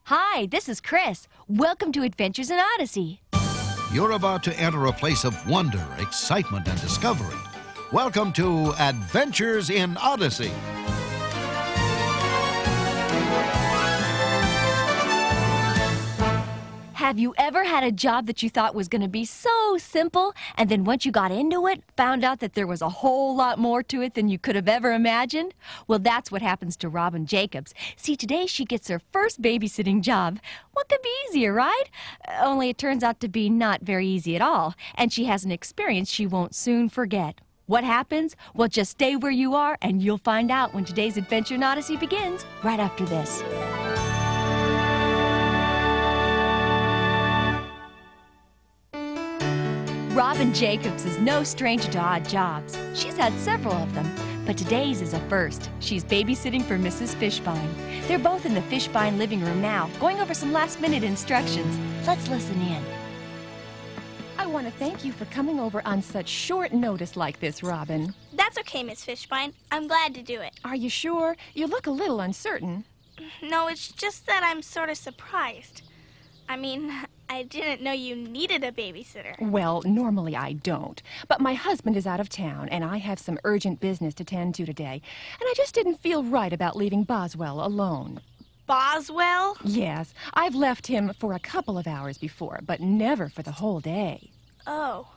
Hi, this is Chris. Welcome to Adventures in Odyssey. You're about to enter a place of wonder, excitement, and discovery. Welcome to Adventures in Odyssey. Have you ever had a job that you thought was going to be so simple, and then once you got into it, found out that there was a whole lot more to it than you could have ever imagined? Well, that's what happens to Robin Jacobs. See, today she gets her first babysitting job. What could be easier, right? Only it turns out to be not very easy at all, and she has an experience she won't soon forget. What happens? Well, just stay where you are, and you'll find out when today's Adventure in Odyssey begins, right after this. Robin Jacobs is no stranger to odd jobs. She's had several of them, but today's is a first. She's babysitting for Mrs. Fishbein. They're both in the Fishbein living room now, going over some last-minute instructions. Let's listen in. I want to thank you for coming over on such short notice like this, Robin. That's okay, Miss Fishbein. I'm glad to do it. Are you sure? You look a little uncertain. No, it's just that I'm sort of surprised. I mean, I didn't know you needed a babysitter. Well, normally I don't. But my husband is out of town, and I have some urgent business to tend to today. And I just didn't feel right about leaving Boswell alone. Boswell? Yes, I've left him for a couple of hours before, but never for the whole day. Oh.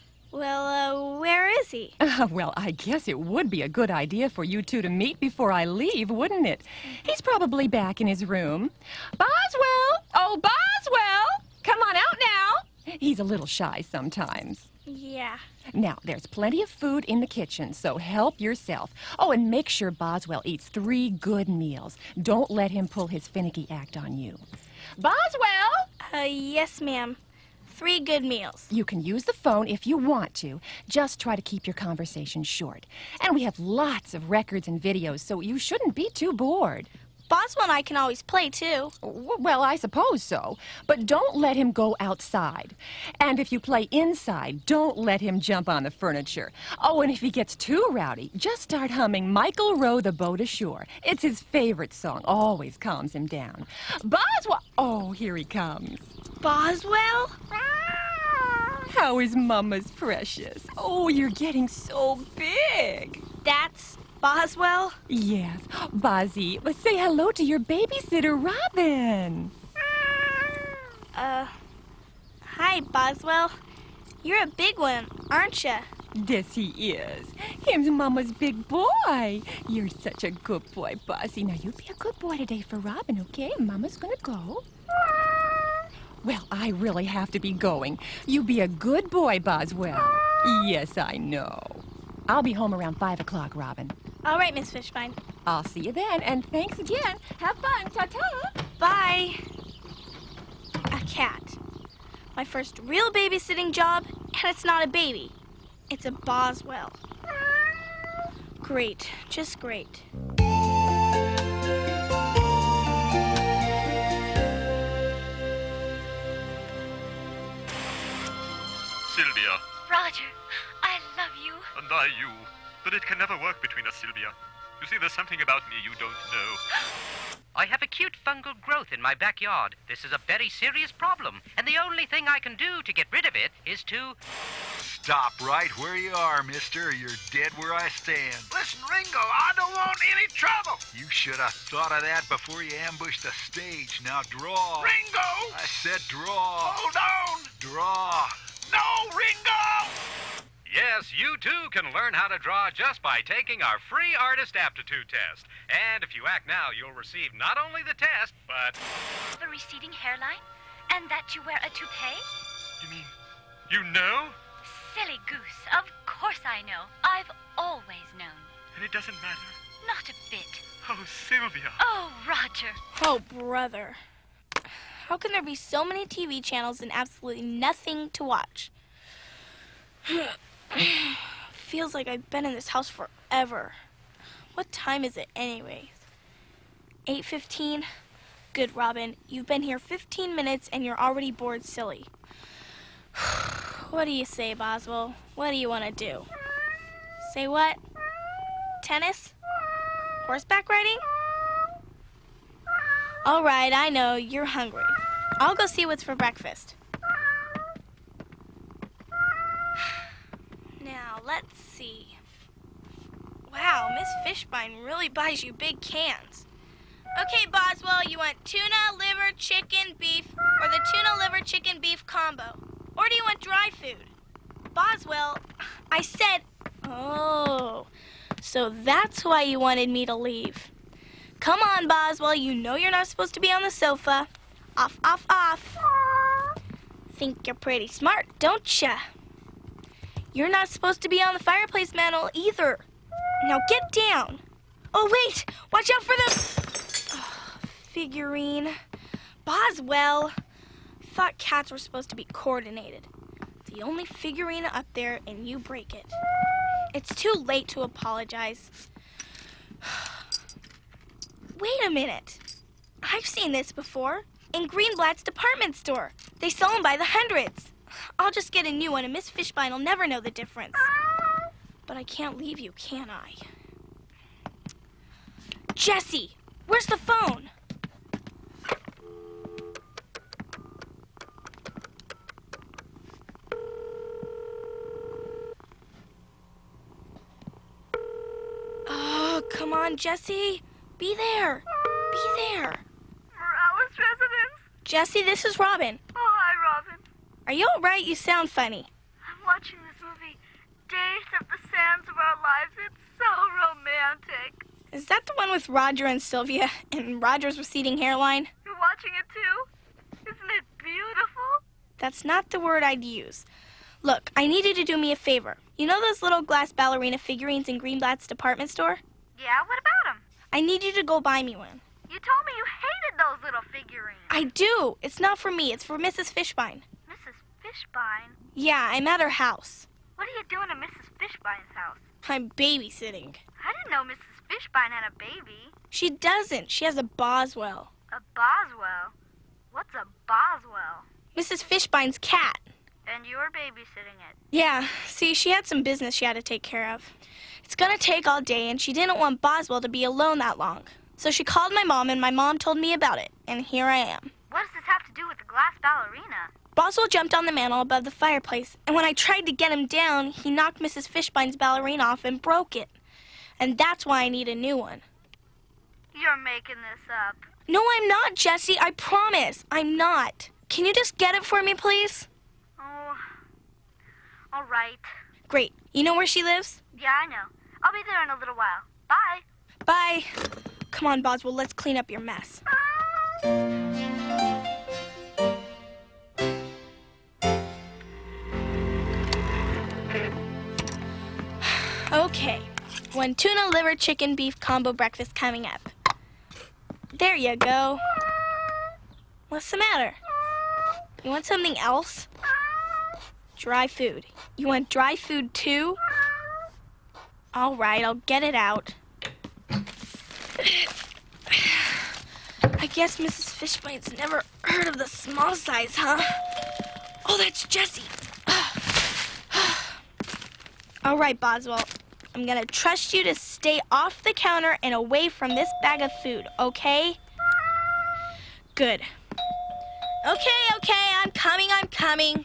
Well, where is he? Well, I guess it would be a good idea for you two to meet before I leave, wouldn't it? He's probably back in his room. Boswell! Oh, Boswell! Come on out now! He's a little shy sometimes. Yeah. Now, there's plenty of food in the kitchen, so help yourself. Oh, and make sure Boswell eats 3 good meals. Don't let him pull his finicky act on you. Boswell! Yes, ma'am. 3 good meals. You can use the phone if you want to. Just try to keep your conversation short. And we have lots of records and videos, so you shouldn't be too bored. Boswell and I can always play, too. Well, I suppose so. But don't let him go outside. And if you play inside, don't let him jump on the furniture. Oh, and if he gets too rowdy, just start humming Michael Row the Boat Ashore. It's his favorite song. Always calms him down. Boswell! Oh, here he comes. Boswell? How is Mama's precious? Oh, you're getting so big. That's Boswell? Yes. Bozzie, say hello to your babysitter, Robin. Hi, Boswell. You're a big one, aren't you? Yes, he is. Him's Mama's big boy. You're such a good boy, Bozzie. Now, you be a good boy today for Robin, okay? Mama's gonna go. Well, I really have to be going. You be a good boy, Boswell. Yes, I know. I'll be home around 5 o'clock, Robin. All right, Miss Fishbein. I'll see you then, and thanks again. Have fun. Ta-ta. Bye. A cat. My first real babysitting job, and it's not a baby. It's a Boswell. Great. Just great. Sylvia. Roger, I love you. And I you. But it can never work between us, Sylvia. You see, there's something about me you don't know. I have acute fungal growth in my backyard. This is a very serious problem, and the only thing I can do to get rid of it is to... Stop right where you are, mister. You're dead where I stand. Listen, Ringo, I don't want any trouble. You should have thought of that before you ambushed the stage. Now draw. Ringo! I said draw. Hold on! Draw. No, Ringo! Yes, you too can learn how to draw just by taking our free artist aptitude test. And if you act now, you'll receive not only the test, but... The receding hairline? And that you wear a toupee? You mean, you know? Silly goose. Of course I know. I've always known. And it doesn't matter? Not a bit. Oh, Sylvia. Oh, Roger. Oh, brother. How can there be so many TV channels and absolutely nothing to watch? Feels like I've been in this house forever. What time is it anyways? 8:15? Good, Robin. You've been here 15 minutes and you're already bored silly. What do you say, Boswell? What do you want to do? Say what? Tennis? Horseback riding? All right, I know, you're hungry. I'll go see what's for breakfast. Now, let's see. Wow, Miss Fishbine really buys you big cans. Okay, Boswell, you want tuna, liver, chicken, beef, or the tuna, liver, chicken, beef combo? Or do you want dry food? Boswell, I said... Oh, so that's why you wanted me to leave. Come on, Boswell, you know you're not supposed to be on the sofa. Off, off, off. Think you're pretty smart, don't ya? You're not supposed to be on the fireplace mantel either. Now get down. Oh, wait, watch out for the... figurine. Boswell, thought cats were supposed to be coordinated. The only figurine up there and you break it. It's too late to apologize. Wait a minute. I've seen this before. In Greenblatt's department store. They sell them by the hundreds. I'll just get a new one and Miss Fishbine will never know the difference. But I can't leave you, can I? Jessie, where's the phone? Oh, come on, Jessie. Be there. Be there. Morales residence? Jessie, this is Robin. Oh, hi, Robin. Are you all right? You sound funny. I'm watching this movie, Days of the Sands of Our Lives. It's so romantic. Is that the one with Roger and Sylvia and Roger's receding hairline? You're watching it too? Isn't it beautiful? That's not the word I'd use. Look, I need you to do me a favor. You know those little glass ballerina figurines in Greenblatt's department store? Yeah, what about them? I need you to go buy me one. You told me you hated those little figurines. I do. It's not for me. It's for Mrs. Fishbine. Mrs. Fishbine? Yeah, I'm at her house. What are you doing at Mrs. Fishbine's house? I'm babysitting. I didn't know Mrs. Fishbine had a baby. She doesn't. She has a Boswell. A Boswell? What's a Boswell? Mrs. Fishbine's cat. And you were babysitting it. Yeah, see, she had some business she had to take care of. It's gonna take all day, and she didn't want Boswell to be alone that long. So she called my mom, and my mom told me about it, and here I am. What does this have to do with the glass ballerina? Boswell jumped on the mantel above the fireplace, and when I tried to get him down, he knocked Mrs. Fishbine's ballerina off and broke it. And that's why I need a new one. You're making this up. No, I'm not, Jessie. I promise. I'm not. Can you just get it for me, please? Oh, all right. Great. You know where she lives? Yeah, I know. I'll be there in a little while. Bye. Bye. Come on, Boswell. Let's clean up your mess. Okay. One tuna, liver, chicken, beef combo breakfast coming up. There you go. What's the matter? You want something else? Dry food. You want dry food too? All right, I'll get it out. I guess Mrs. Fishbine's never heard of the small size, huh? Oh, that's Jessie. All right, Boswell. I'm gonna trust you to stay off the counter and away from this bag of food, okay? Good. Okay, I'm coming.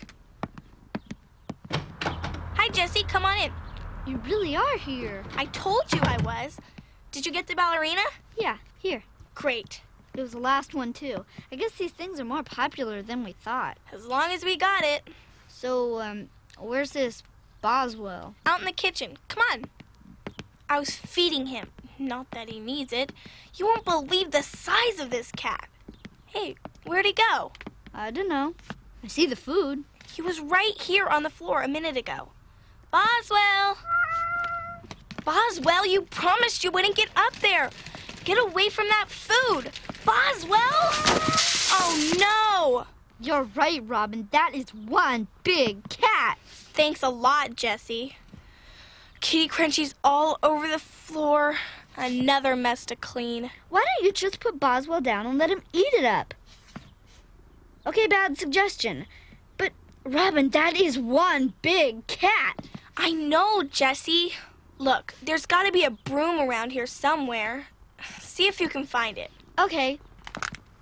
Hi, Jessie, come on in. You really are here. I told you I was. Did you get the ballerina? Yeah, here. Great. It was the last one, too. I guess these things are more popular than we thought. As long as we got it. So, where's this Boswell? Out in the kitchen. Come on. I was feeding him. Not that he needs it. You won't believe the size of this cat. Hey, where'd he go? I don't know. I see the food. He was right here on the floor a minute ago. Boswell! Boswell, you promised you wouldn't get up there. Get away from that food. Boswell! Oh, no! You're right, Robin. That is one big cat. Thanks a lot, Jessie. Kitty Crunchies all over the floor. Another mess to clean. Why don't you just put Boswell down and let him eat it up? Okay, bad suggestion. But, Robin, that is one big cat. I know, Jessie. Look, there's got to be a broom around here somewhere. See if you can find it. Okay.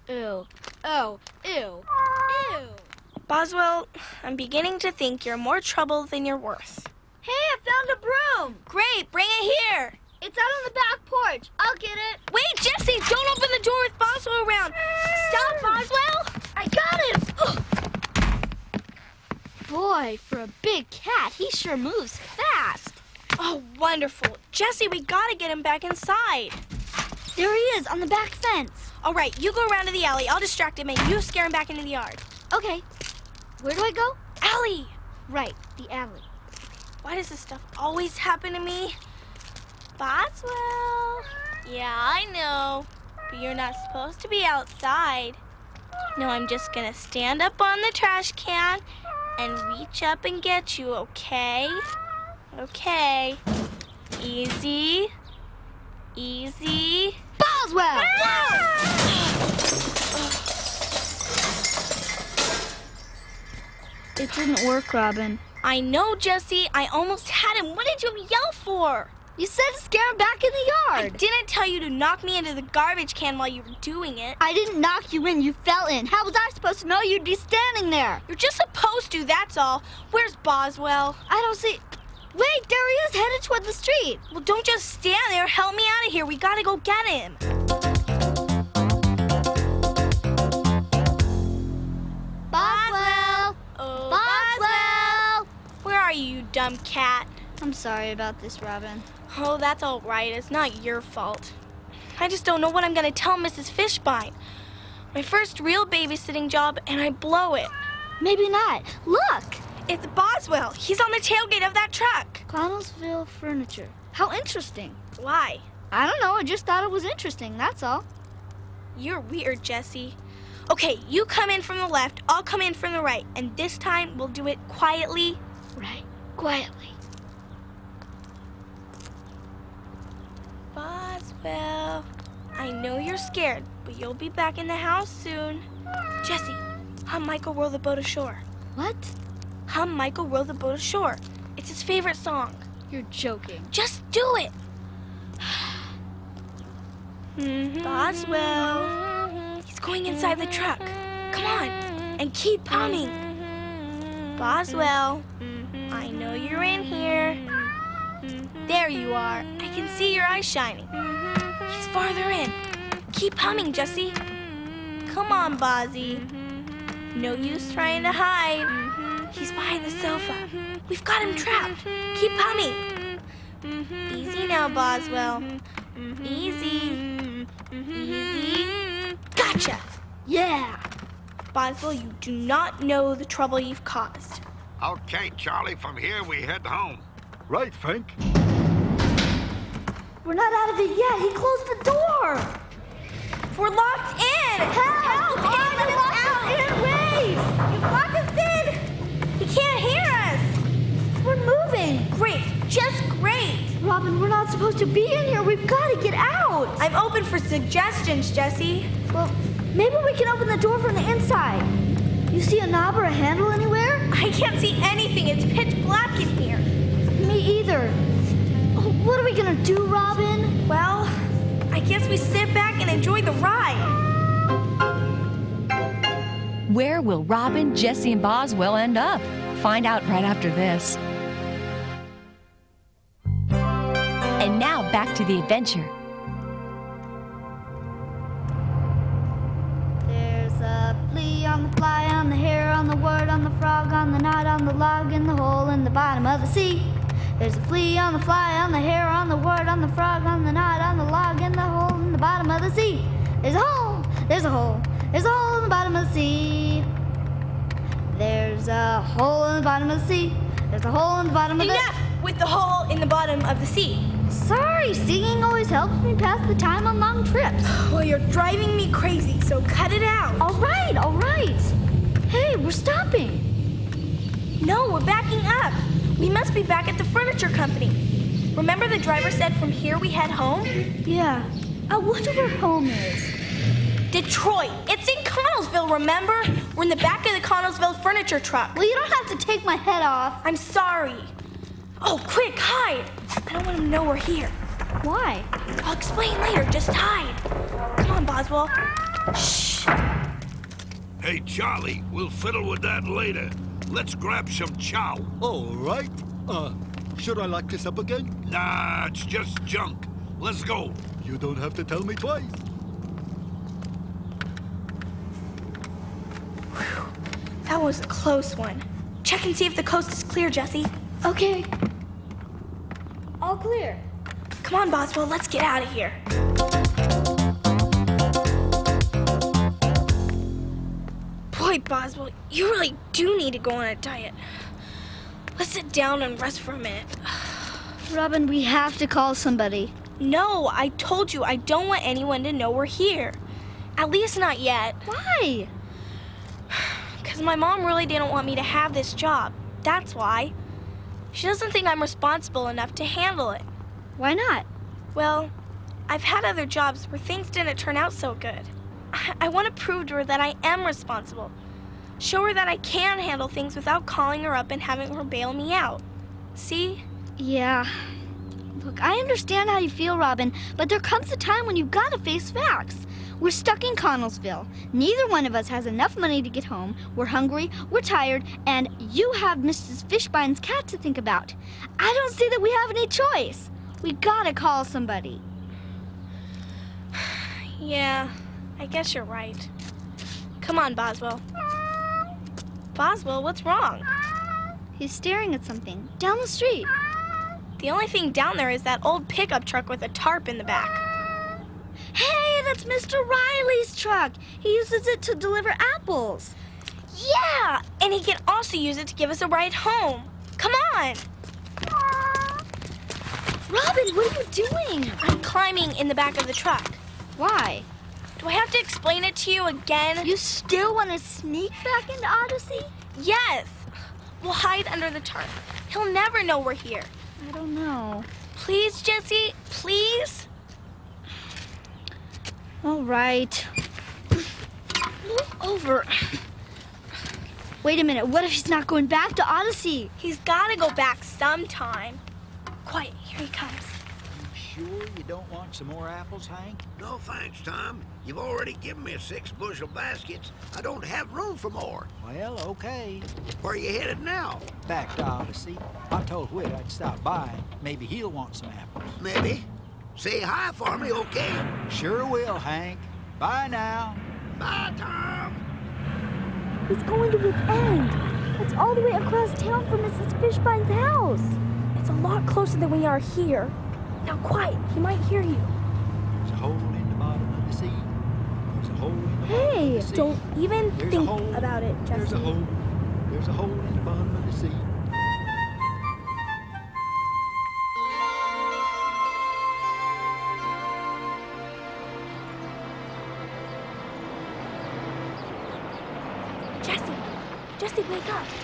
Ew. Oh, ew. Ew. Boswell, I'm beginning to think you're more trouble than you're worth. Hey, I found a broom. Great, bring it here. It's out on the back porch. I'll get it. Wait, Jesse, don't open the door with Boswell around. Stop, Boswell. I got him. Ugh. Boy, for a big cat, he sure moves fast. Oh, wonderful. Jesse, we gotta get him back inside. There he is, on the back fence. All right, you go around to the alley. I'll distract him, and you scare him back into the yard. Okay. Where do I go? Alley. Right, the alley. Why does this stuff always happen to me? Boswell. Yeah, I know. But you're not supposed to be outside. No, I'm just gonna stand up on the trash can and reach up and get you, okay? Okay. Easy. Easy. Boswell! It didn't work, Robin. I know, Jesse. I almost had him. What did you yell for? You said to scare him back in the I yard. didn't tell you to knock me into the garbage can while you were doing it. I didn't knock you in. You fell in. How was I supposed to know you'd be standing there? You're just supposed to, that's all. Where's Boswell? I don't see... Wait, there he is, headed toward the street. Well, don't just stand there. Help me out of here. We gotta go get him. Boswell! Oh, Boswell! Where are you, you dumb cat? I'm sorry about this, Robin. Oh, that's all right. It's not your fault. I just don't know what I'm gonna tell Mrs. Fishbein. My first real babysitting job, and I blow it. Maybe not. Look! It's Boswell. He's on the tailgate of that truck. Connellsville Furniture. How interesting. Why? I don't know. I just thought it was interesting, that's all. You're weird, Jesse. Okay, you come in from the left, I'll come in from the right, and this time we'll do it quietly. Right. Quietly. Boswell, I know you're scared, but you'll be back in the house soon. Jesse, hum Michael Row the Boat Ashore. What? Hum Michael Row the Boat Ashore. It's his favorite song. You're joking. Just do it. Boswell. He's going inside the truck. Come on, and keep humming. Boswell, I know you're in here. There you are. I can see your eyes shining. He's farther in. Keep humming, Jesse. Come on, Bozzy. No use trying to hide. He's behind the sofa. We've got him trapped. Keep humming. Easy now, Boswell. Easy. Easy. Gotcha. Yeah. Boswell, you do not know the trouble you've caused. Okay, Charlie, from here we head home. Right, Frank? We're not out of it yet. He closed the door. We're locked in. Help! Robin, lock us in, wait! You locked us in. He can't hear us. We're moving. Great. Just great. Robin, we're not supposed to be in here. We've got to get out. I'm open for suggestions, Jesse. Well, maybe we can open the door from the inside. You see a knob or a handle anywhere? I can't see anything. It's pitch black in here. Me either. Oh, what are we gonna do, Robin? Well, I guess we sit back and enjoy the ride. Where will Robin, Jesse, and Boswell end up? Find out right after this. And now back to the adventure. There's a flea on the fly, on the hare, on the word, on the frog, on the knot, on the log, in the hole in the bottom of the sea. There's a flea on the fly, on the hare, on the word, on the frog, on the knot, on the log, in the hole in the bottom of the sea. There's a hole, there's a hole, there's a hole in the bottom of the sea. There's a hole in the bottom of the sea. There's a hole in the bottom of the... Enough with the hole in the bottom of the sea. Sorry, singing always helps me pass the time on long trips. Well, you're driving me crazy, so cut it out. All right, all right. Hey, we're stopping. No, we're backing up. We must be back at the furniture company. Remember the driver said from here we head home? Yeah. I wonder where home is. Detroit. It's in Connellsville, remember? We're in the back of the Connellsville furniture truck. Well, you don't have to take my head off. I'm sorry. Oh, quick, hide. I don't want him to know we're here. Why? I'll explain later. Just hide. Come on, Boswell. Shh. Thanks. Hey, Charlie, we'll fiddle with that later. Let's grab some chow. All right. Should I lock this up again? Nah, it's just junk. Let's go. You don't have to tell me twice. That was a close one. Check and see if the coast is clear, Jesse. Okay. All clear. Come on, Boswell, let's get out of here. Boy, Boswell, you really do need to go on a diet. Let's sit down and rest for a minute. Robin, we have to call somebody. No, I told you I don't want anyone to know we're here. At least not yet. Why? Because my mom really didn't want me to have this job. That's why. She doesn't think I'm responsible enough to handle it. Why not? Well, I've had other jobs where things didn't turn out so good. I want to prove to her that I am responsible. Show her that I can handle things without calling her up and having her bail me out. See? Yeah. Look, I understand how you feel, Robin, but there comes a time when you've got to face facts. We're stuck in Connellsville. Neither one of us has enough money to get home. We're hungry, we're tired, and you have Mrs. Fishbine's cat to think about. I don't see that we have any choice. We gotta call somebody. Yeah, I guess you're right. Come on, Boswell. Boswell, what's wrong? He's staring at something down the street. The only thing down there is that old pickup truck with a tarp in the back. Hey, that's Mr. Riley's truck. He uses it to deliver apples. Yeah, and he can also use it to give us a ride home. Come on. Robin, what are you doing? I'm climbing in the back of the truck. Why? Do I have to explain it to you again? You still want to sneak back into Odyssey? Yes. We'll hide under the tarp. He'll never know we're here. I don't know. Please, Jesse, please? All right. Move over. Wait a minute. What if he's not going back to Odyssey? He's got to go back sometime. Quiet. Here he comes. You sure you don't want some more apples, Hank? No thanks, Tom. You've already given me 6 bushel baskets. I don't have room for more. Well, okay. Where are you headed now? Back to Odyssey. I told Whit I'd stop by. Maybe he'll want some apples. Maybe. Say hi for me, okay? Sure will, Hank. Bye now. Bye, Tom. He's going to Whit's End. It's all the way across town from Mrs. Fishbine's house. It's a lot closer than we are here. Now quiet, he might hear you. There's a hole in the bottom of the sea. There's a hole in the bottom of the sea. Don't even think about it, Jesse. There's a hole. There's a hole in the bottom of the sea. Jesse, wake up.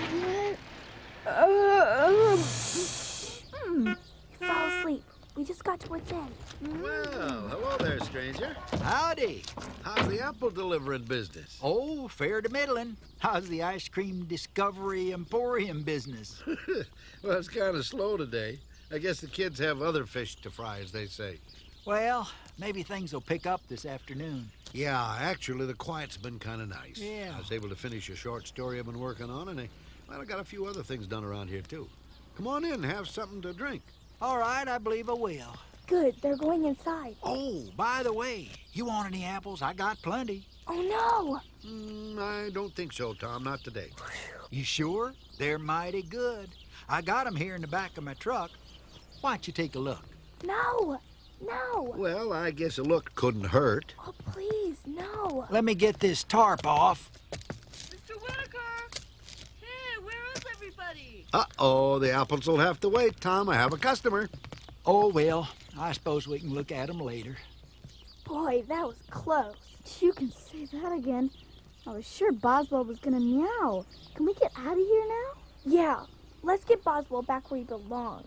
He fell asleep. We just got to Whit's End. Well, hello there, stranger. Howdy. How's the apple delivering business? Oh, fair to middling. How's the ice cream Discovery Emporium business? Well, it's kind of slow today. I guess the kids have other fish to fry, as they say. Well, maybe things will pick up this afternoon. Yeah, actually, the quiet's been kind of nice. Yeah. I was able to finish a short story I've been working on, and I got a few other things done around here, too. Come on in, have something to drink. All right, I believe I will. Good, they're going inside. Oh, by the way, you want any apples? I got plenty. Oh, no. I don't think so, Tom, not today. You sure? They're mighty good. I got them here in the back of my truck. Why don't you take a look? No. Well, I guess a look couldn't hurt. Oh, please, no. Let me get this tarp off. Mr. Whitaker! Hey, where is everybody? Uh-oh, the apples will have to wait, Tom. I have a customer. Oh, well, I suppose we can look at them later. Boy, that was close. You can say that again. I was sure Boswell was gonna meow. Can we get out of here now? Yeah, let's get Boswell back where he belongs.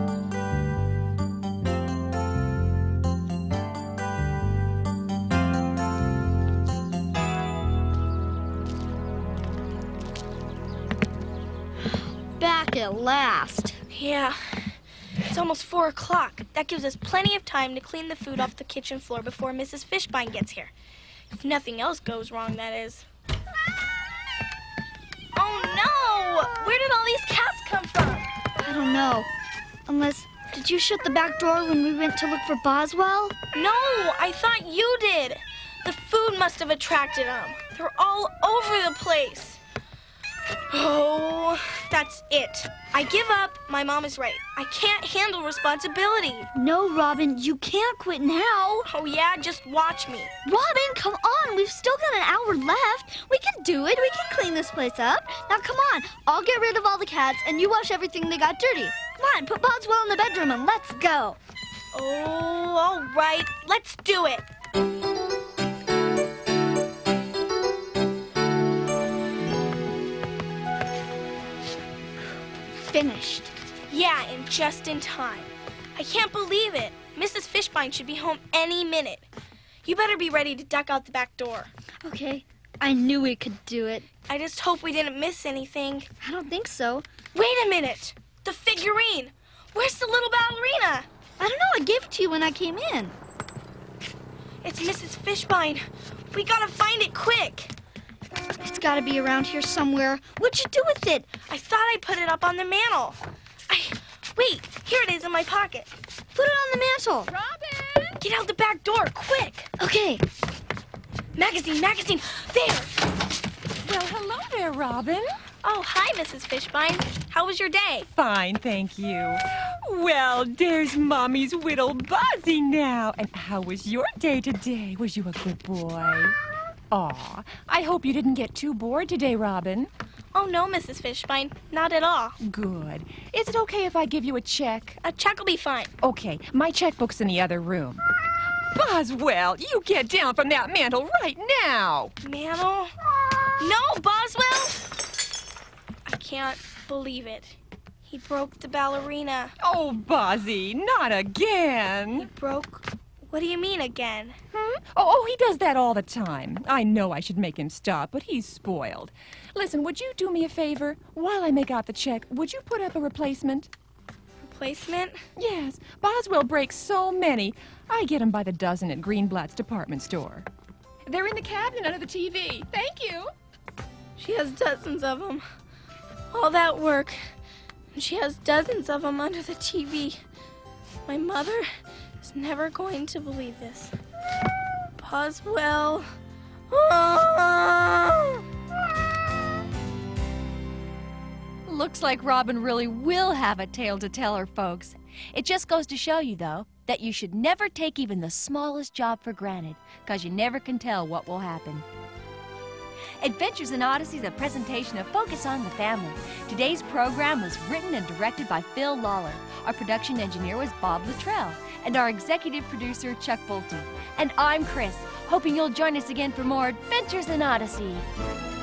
Back at last. Yeah, it's almost 4 o'clock. That gives us plenty of time to clean the food off the kitchen floor before Mrs. Fishbine gets here. If nothing else goes wrong, that is. Oh no! Where did all these cats come from? I don't know. Unless, did you shut the back door when we went to look for Boswell? No, I thought you did. The food must have attracted them. They're all over the place. Oh, that's it. I give up. My mom is right. I can't handle responsibility. No, Robin, you can't quit now. Oh yeah, just watch me. Robin, come on. We've still got an hour left. We can do it. We can clean this place up. Now, come on. I'll get rid of all the cats, and you wash everything they got dirty. Come on, put Boswell in the bedroom, and let's go. Oh, all right. Let's do it. Finished. Yeah, and just in time. I can't believe it. Mrs. Fishbein should be home any minute. You better be ready to duck out the back door. Okay. I knew we could do it. I just hope we didn't miss anything. I don't think so. Wait a minute. The figurine. Where's the little ballerina? I don't know. I gave it to you when I came in. It's Mrs. Fishbein. We gotta find it quick. It's gotta be around here somewhere. What'd you do with it? I thought I put it up on the mantle. Wait, here it is in my pocket. Put it on the mantle. Robin! Get out the back door, quick. Okay. Magazine. There. Well, hello there, Robin. Oh, hi, Mrs. Fishbein. How was your day? Fine, thank you. Well, there's Mommy's little Buzzy now. And how was your day today? Was you a good boy? Aw, I hope you didn't get too bored today, Robin. Oh, no, Mrs. Fishbein. Not at all. Good. Is it okay if I give you a check? A check will be fine. Okay, my checkbook's in the other room. Boswell, you get down from that mantle right now. Mantle? No, Boswell! I can't believe it. He broke the ballerina. Oh, Bozzy, not again. He broke... What do you mean, again? Oh, he does that all the time. I know I should make him stop, but he's spoiled. Listen, would you do me a favor? While I make out the check, would you put up a replacement? Replacement? Yes. Boswell breaks so many. I get 'em by the dozen at Greenblatt's department store. They're in the cabinet under the TV. Thank you. She has dozens of them. All that work. And she has dozens of them under the TV. My mother is never going to believe this. Boswell. Oh! Looks like Robin really will have a tale to tell her folks. It just goes to show you, though, that you should never take even the smallest job for granted, because you never can tell what will happen. Adventures in Odyssey is a presentation of Focus on the Family. Today's program was written and directed by Phil Lawler. Our production engineer was Bob Luttrell, and our executive producer, Chuck Bolte. And I'm Chris, hoping you'll join us again for more Adventures in Odyssey.